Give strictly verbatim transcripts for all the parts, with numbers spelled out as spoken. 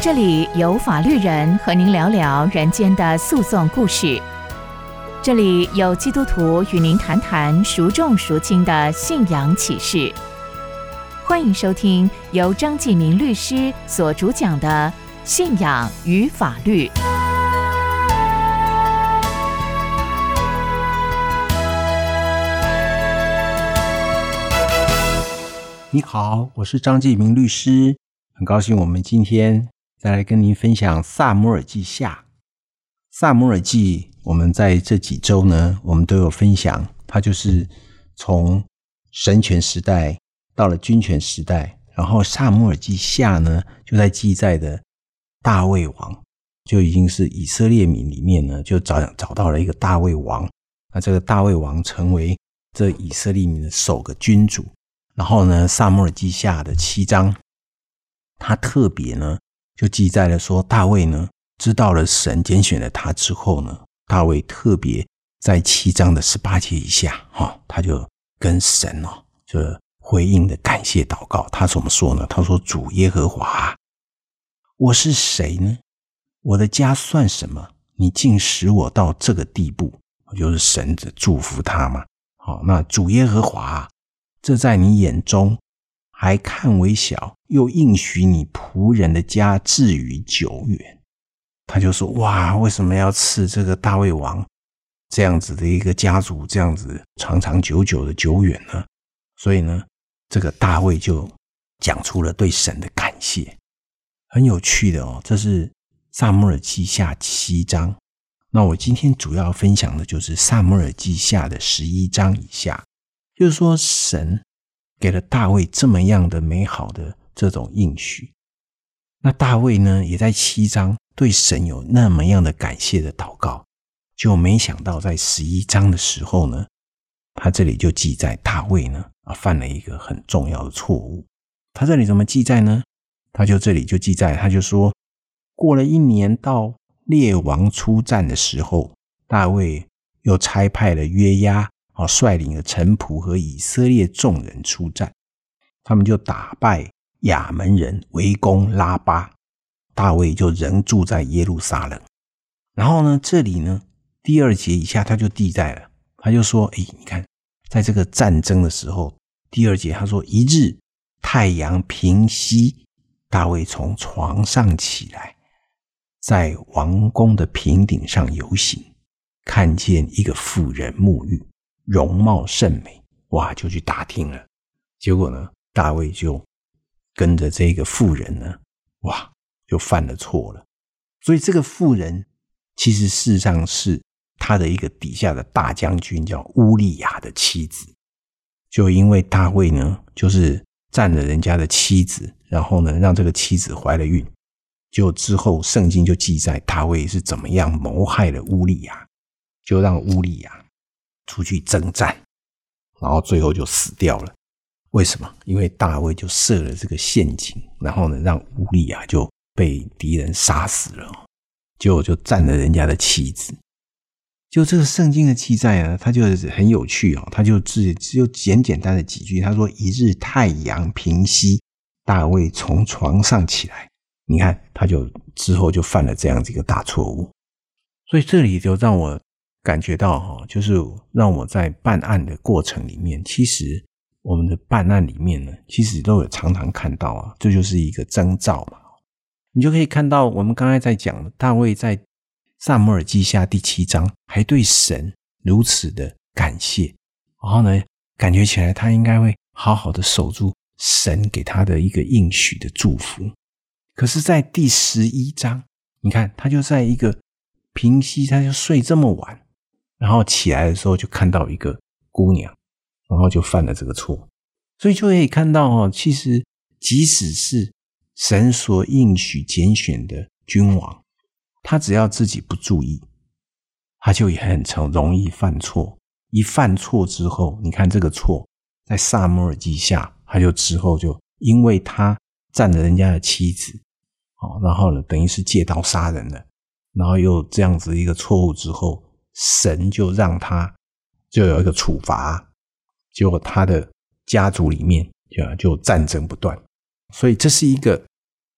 这里有法律人和您聊聊人间的诉讼故事，这里有基督徒与您谈谈孰重孰轻的信仰启示。欢迎收听由张继明律师所主讲的《信仰与法律》。 你好，我是张继明律师，很高兴我们今天再来跟您分享撒母耳记下。撒母耳记我们在这几周呢，我们都有分享，它就是从神权时代到了君权时代，然后撒母耳记下呢，就在记载的大卫王，就已经是以色列民里面呢，就 找, 找到了一个大卫王，那这个大卫王成为这以色列民的首个君主。然后呢，撒母耳记下的七章，他特别呢就记载了说，大卫呢知道了神拣选了他之后呢，大卫特别在七章的十八节以下、哦、他就跟神哦就回应的感谢祷告。他怎么说呢？他说，主耶和华，我是谁呢？我的家算什么？你竟使我到这个地步，就是神的祝福他嘛。好，那主耶和华，这在你眼中还看为小，又应许你仆人的家至于久远。他就说，哇，为什么要赐这个大卫王这样子的一个家族，这样子长长久久的久远呢？所以呢，这个大卫就讲出了对神的感谢。很有趣的哦，这是撒母耳记下七章。那我今天主要分享的就是撒母耳记下的十一章以下。就是说，神给了大卫这么样的美好的这种应许，那大卫呢也在七章对神有那么样的感谢的祷告，就没想到在十一章的时候呢，他这里就记载大卫呢啊犯了一个很重要的错误。他这里怎么记载呢？他就这里就记载，他就说，过了一年，到列王出战的时候，大卫又差派了约押率领了臣仆和以色列众人出战，他们就打败亚扪人，围攻拉巴，大卫就仍住在耶路撒冷。然后呢，这里呢第二节以下他就记载了，他就说，诶，你看在这个战争的时候，第二节他说，一日太阳平西，大卫从床上起来，在王宫的平顶上游行，看见一个妇人沐浴，容貌甚美，哇，就去打听了。结果呢，大卫就跟着这个妇人呢，哇，就犯了错了。所以这个妇人其实事实上是他的一个底下的大将军叫乌利亚的妻子。就因为大卫呢就是占了人家的妻子，然后呢让这个妻子怀了孕，就之后圣经就记载大卫是怎么样谋害了乌利亚，就让乌利亚出去征战，然后最后就死掉了。为什么？因为大卫就设了这个陷阱，然后呢让乌利亚就被敌人杀死了，结果就占了人家的妻子。就这个圣经的记载呢，它就很有趣哦，它就只有简简单的几句。他说，一日太阳平西，大卫从床上起来。你看，他就之后就犯了这样子一个大错误。所以这里就让我感觉到，就是让我在办案的过程里面，其实我们的办案里面呢，其实都有常常看到啊，这就是一个征兆嘛。你就可以看到我们刚才在讲的，大卫在撒母耳记下第七章还对神如此的感谢，然后呢感觉起来他应该会好好的守住神给他的一个应许的祝福。可是在第十一章，你看他就在一个平息，他就睡这么晚，然后起来的时候就看到一个姑娘，然后就犯了这个错。所以就可以看到哦，其实即使是神所应许拣选的君王，他只要自己不注意，他就也很容易犯错。一犯错之后，你看这个错在撒母耳记下，他就之后就因为他占了人家的妻子，然后呢等于是借刀杀人了，然后又这样子一个错误之后，神就让他就有一个处罚，结果他的家族里面就就战争不断。所以这是一个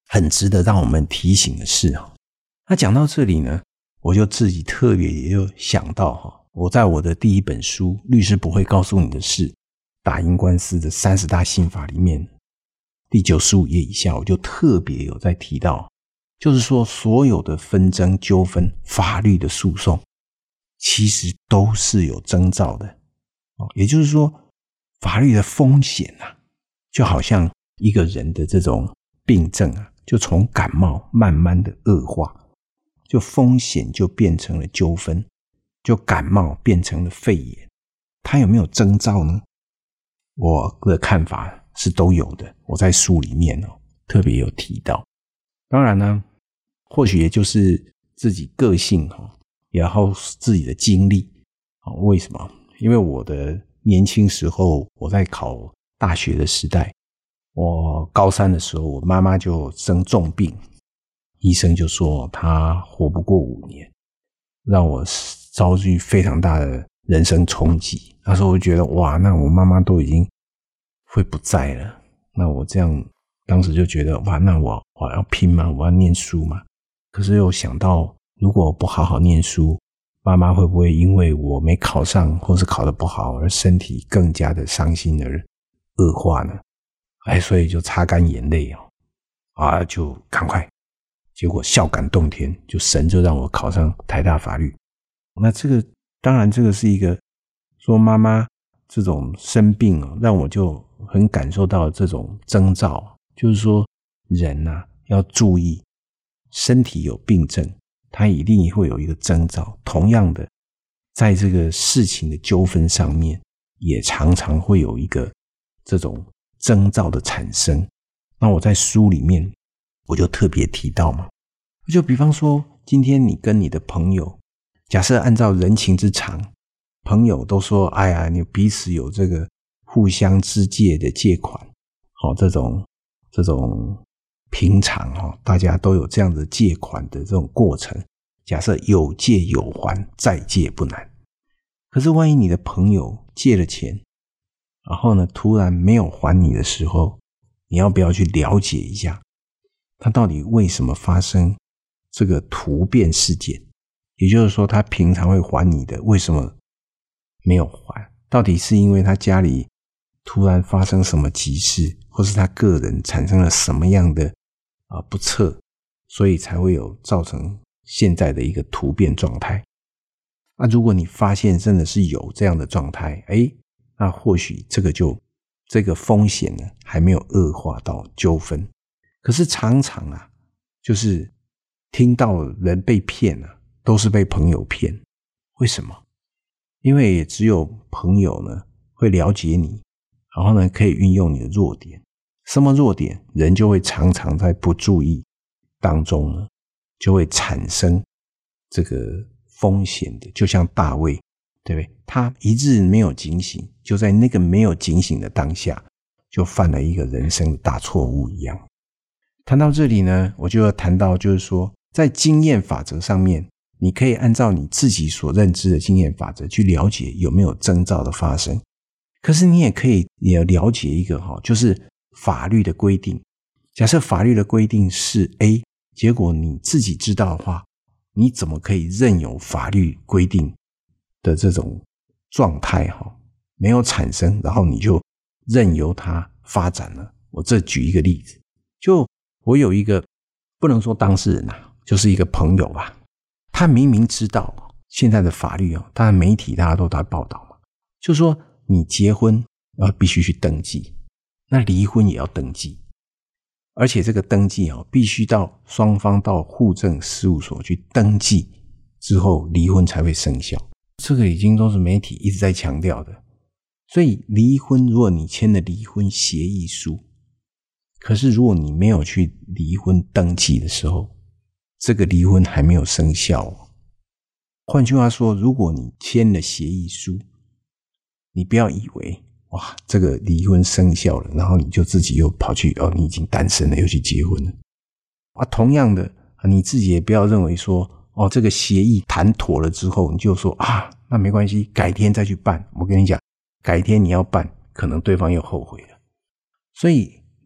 很值得让我们提醒的事哦。那讲到这里呢，我就自己特别也就想到我在我的第一本书《律师不会告诉你的事：打赢官司的三十大心法》里面，第九十五页以下，我就特别有在提到，就是说所有的纷争纠纷、法律的诉讼，其实都是有征兆的。也就是说，法律的风险啊，就好像一个人的这种病症啊，就从感冒慢慢的恶化，就风险就变成了纠纷，就感冒变成了肺炎。它有没有征兆呢？我的看法是都有的，我在书里面哦特别有提到。当然呢，或许也就是自己个性哦，然后自己的经历。为什么？因为我的年轻时候，我在考大学的时代，我高三的时候，我妈妈就生重病，医生就说她活不过五年，让我遭遇非常大的人生冲击。那时候我就觉得哇，那我妈妈都已经会不在了，那我这样当时就觉得哇，那我我要拼吗？我要念书吗？可是又想到，如果我不好好念书，妈妈会不会因为我没考上或是考得不好而身体更加的伤心而恶化呢？哎，所以就擦干眼泪哦，啊，就赶快，结果孝感动天，就神就让我考上台大法律。那这个当然这个是一个说妈妈这种生病哦，让我就很感受到这种征兆，就是说人啊要注意，身体有病症，它一定会有一个征兆。同样的，在这个事情的纠纷上面，也常常会有一个这种征兆的产生。那我在书里面我就特别提到嘛，就比方说今天你跟你的朋友，假设按照人情之常，朋友都说哎呀，你彼此有这个互相之借的借款，好，这种这种平常哦，大家都有这样的借款的这种过程，假设有借有还，再借不难。可是万一你的朋友借了钱，然后呢突然没有还你的时候，你要不要去了解一下他到底为什么发生这个突变事件？也就是说他平常会还你的，为什么没有还？到底是因为他家里突然发生什么急事，或是他个人产生了什么样的啊不测，所以才会有造成现在的一个突变状态。那、啊、如果你发现真的是有这样的状态，诶，那或许这个就这个风险呢还没有恶化到纠纷。可是常常啊，就是听到人被骗啊，都是被朋友骗。为什么？因为也只有朋友呢会了解你，然后呢可以运用你的弱点。什么弱点？人就会常常在不注意当中呢，就会产生这个风险的。就像大卫，对不对？他一日没有警醒，就在那个没有警醒的当下，就犯了一个人生的大错误一样。谈到这里呢，我就要谈到就是说，在经验法则上面，你可以按照你自己所认知的经验法则去了解有没有征兆的发生。可是你也可以也了解一个就是法律的规定。假设法律的规定是 A， 结果你自己知道的话，你怎么可以任由法律规定的这种状态没有产生，然后你就任由它发展了？我这举一个例子，就我有一个不能说当事人啊，就是一个朋友吧，他明明知道现在的法律哦，当然媒体大家都在报道嘛，就说你结婚要必须去登记，那离婚也要登记，而且这个登记哦，必须到双方到户政事务所去登记之后，离婚才会生效。这个已经都是媒体一直在强调的。所以离婚，如果你签了离婚协议书，可是如果你没有去离婚登记的时候，这个离婚还没有生效哦。换句话说，如果你签了协议书，你不要以为哇，这个离婚生效了，然后你就自己又跑去哦，你已经单身了，又去结婚了啊。同样的，你自己也不要认为说哦，这个协议谈妥了之后，你就说啊，那没关系，改天再去办。我跟你讲，改天你要办，可能对方又后悔了。所以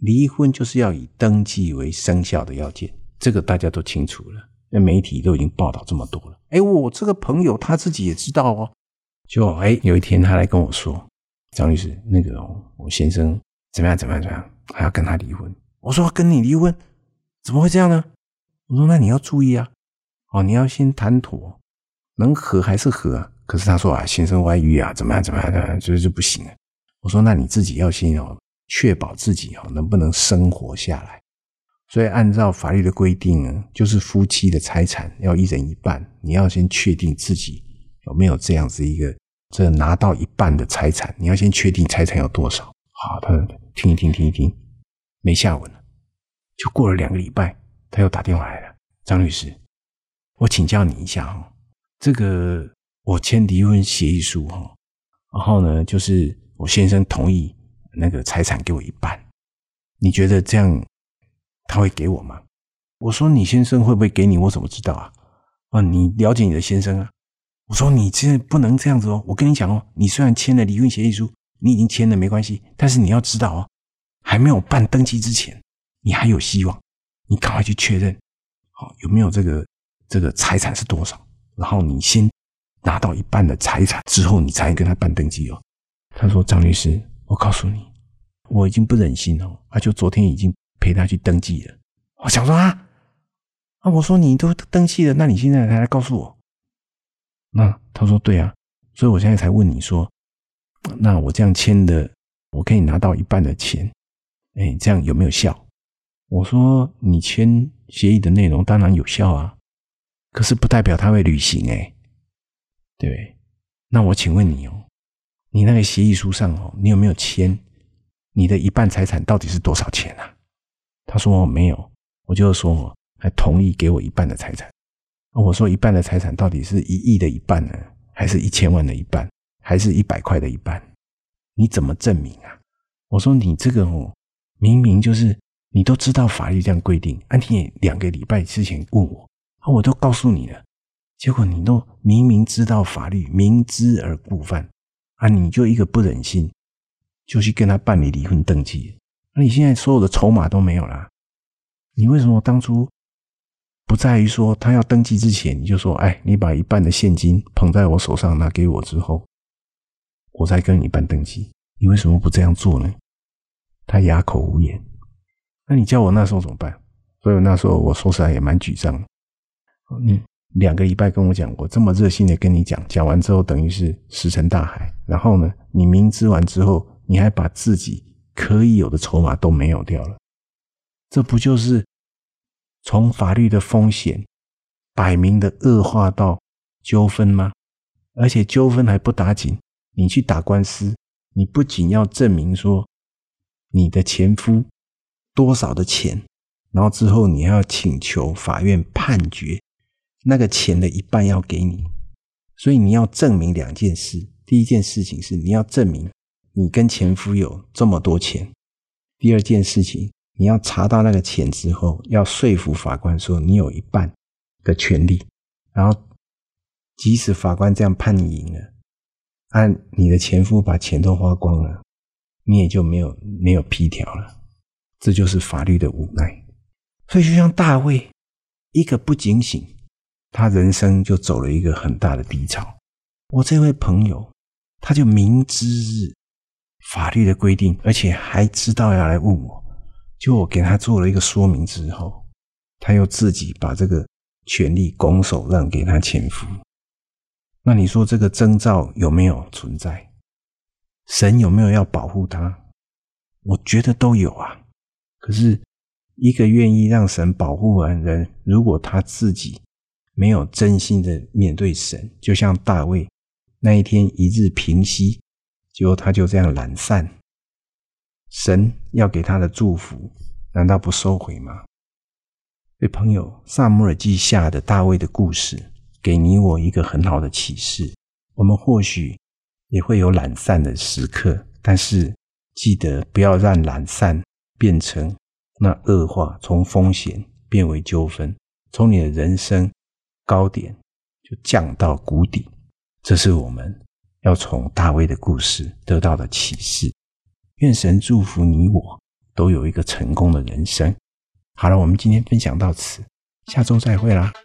离婚就是要以登记为生效的要件，这个大家都清楚了，那媒体都已经报道这么多了。诶，我这个朋友他自己也知道哦。就诶有一天他来跟我说，张律师，那个、哦、我先生怎么样怎么样怎么样，还要跟他离婚。我说跟你离婚怎么会这样呢？我说那你要注意啊，哦，你要先谈妥，能和还是和啊。可是他说啊，先生外遇啊，怎么样怎么样怎么样，就是不行了。我说那你自己要先哦，确保自己哦能不能生活下来。所以按照法律的规定呢，就是夫妻的财产要一人一半，你要先确定自己有没有这样子一个这拿到一半的财产，你要先确定财产有多少。好，他听一听听一听，没下文了。就过了两个礼拜，他又打电话来了，张律师，我请教你一下哦，这个我签离婚协议书哦，然后呢，就是我先生同意那个财产给我一半，你觉得这样他会给我吗？我说你先生会不会给你，我怎么知道啊？啊，你了解你的先生啊。我说你这不能这样子哦，我跟你讲哦，你虽然签了离婚协议书，你已经签了没关系，但是你要知道哦，还没有办登记之前，你还有希望，你赶快去确认，好，有没有这个这个财产是多少，然后你先拿到一半的财产之后，你才跟他办登记哦。他说张律师，我告诉你，我已经不忍心哦，他就昨天已经陪他去登记了。我想说啊，啊，我说你都登记了，那你现在才来告诉我？那他说对啊，所以我现在才问你说，那我这样签的，我可以拿到一半的钱，哎，这样有没有效？我说你签协议的内容当然有效啊，可是不代表他会履行哎，对不对？那我请问你哦，你那个协议书上哦，你有没有签你的一半财产到底是多少钱啊？他说没有，我就说还同意给我一半的财产。我说一半的财产到底是一亿的一半呢，还是一千万的一半，还是一百块的一半？你怎么证明啊？我说你这个哦，明明就是你都知道法律这样规定，啊，你也两个礼拜之前问我，啊，我都告诉你了，结果你都明明知道法律，明知而故犯，啊，你就一个不忍心，就去跟他办理离婚登记，那、啊、你现在所有的筹码都没有啦，你为什么当初不在于说他要登记之前你就说，哎，你把一半的现金捧在我手上拿给我之后，我再跟你办登记，你为什么不这样做呢？他哑口无言。那你叫我那时候怎么办？所以那时候我说实在也蛮沮丧的。你两个礼拜跟我讲，我这么热心的跟你讲，讲完之后等于是石沉大海，然后呢，你明知完之后，你还把自己可以有的筹码都没有掉了，这不就是从法律的风险摆明的恶化到纠纷吗？而且纠纷还不打紧，你去打官司，你不仅要证明说你的前夫多少的钱，然后之后你还要请求法院判决那个钱的一半要给你，所以你要证明两件事。第一件事情是你要证明你跟前夫有这么多钱，第二件事情你要查到那个钱之后，要说服法官说你有一半的权利，然后即使法官这样判你赢了，按你的前夫把钱都花光了，你也就没有没有批条了。这就是法律的无奈。所以就像大卫一个不警醒，他人生就走了一个很大的低潮。我这位朋友他就明知法律的规定，而且还知道要来问我，就我给他做了一个说明之后，他又自己把这个权利拱手让给他前夫。那你说这个征兆有没有存在？神有没有要保护他？我觉得都有啊。可是一个愿意让神保护完人，如果他自己没有真心的面对神，就像大卫那一天一日平息，结果他就这样懒散，神要给他的祝福难道不收回吗？所以朋友，撒母耳记下的大卫的故事给你我一个很好的启示。我们或许也会有懒散的时刻，但是记得不要让懒散变成那恶化，从风险变为纠纷，从你的人生高点就降到谷底。这是我们要从大卫的故事得到的启示。愿神祝福你我， 都有一个成功的人生。好了，我们今天分享到此，下周再会啦。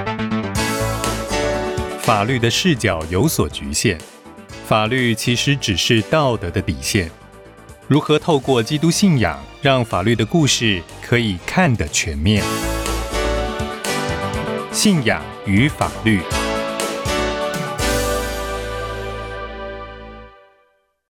法律的视角有所局限，法律其实只是道德的底线。如何透过基督信仰，让法律的故事可以看得全面？信仰与法律。